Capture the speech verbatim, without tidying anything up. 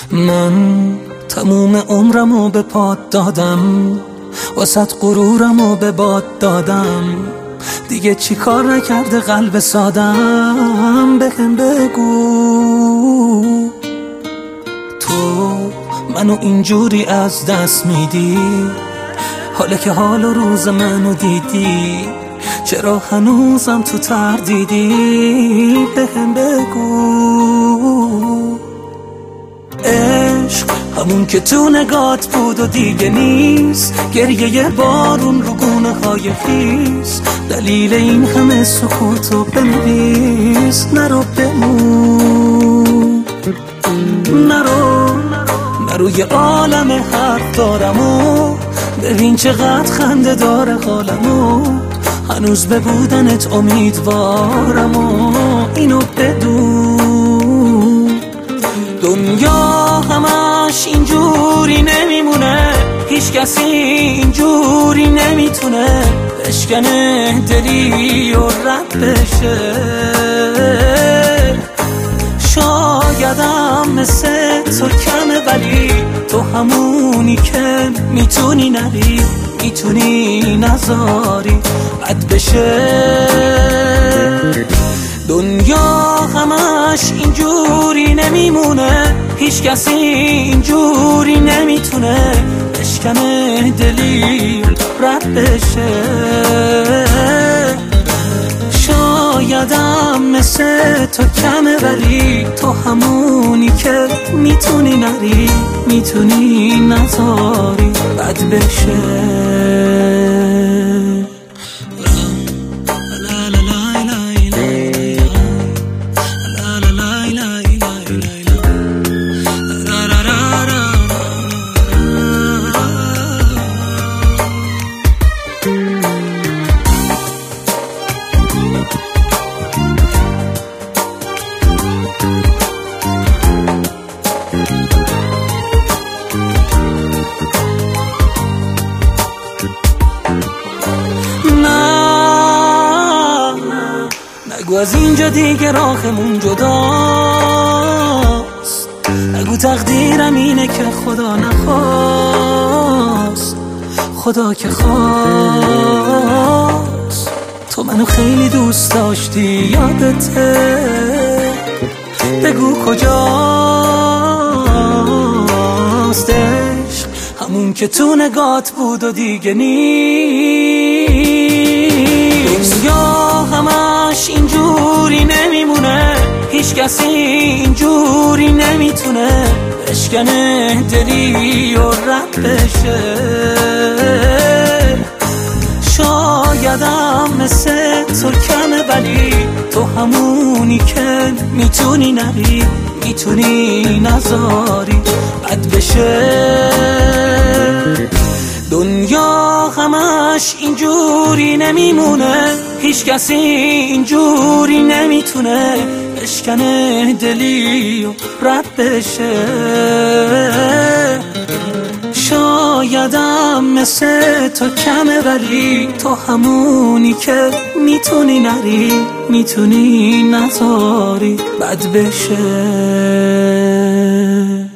من تموم عمرمو به پات دادم، واسط غرورمو به باد دادم. دیگه چی کار نکرده قلب سادم؟ بهم بگو تو منو اینجوری از دست میدی، حالا که حال و روز منو دیدی، چرا هنوزم تو تردیدی؟ بهم بگو عشق همون که تو نگات بود و دیگه نیست، گریه یه بارون رو گونه های خیس، دلیل این همه سکوتو بنویس. نرو بمون، نرو نرو یه عالم حرف دارم و ببین چقدر خنده داره حالمو، هنوز به بودنت امیدوارم و اینو بدون. دنیا همش اینجوری نمیمونه، هیچ کسی اینجوری نمیتونه بشکنه دلی و رد بشه. شایدم مثل تو کمه، ولی تو همونی که میتونی نری، میتونی نذاری بد بشه. دنیا همش اینجوری نمیمونه، هیچ کسی اینجوری نمیتونه بشکنه دلی رد بشه. شایدم مثل تو کمه، ولی تو همونی که میتونی نری، میتونی نذاری بد بشه. نگو از اینجا دیگه راهمون جداست، نگو تقدیرم اینه که خدا نخواست، خدا که خواست. تو منو خیلی دوست داشتی یادته، بگو کجاست عشق همون که تو نگات بود و دیگه نیست. یا همش اینجوری نمیمونه، هیچ کسی اینجوری نمیتونه بشکنه دلی و رد بشه. شایدم مثل تو کمه، ولی تو همونی که میتونی نری، میتونی نذاری بد بشه. دنیا همش اینجوری نمیمونه، هیچ کسی اینجوری نمیتونه بشکنه دلی و رد بشه. شایدم مثل تو کمه، ولی تو همونی که میتونی نری، میتونی نذاری بد بشه.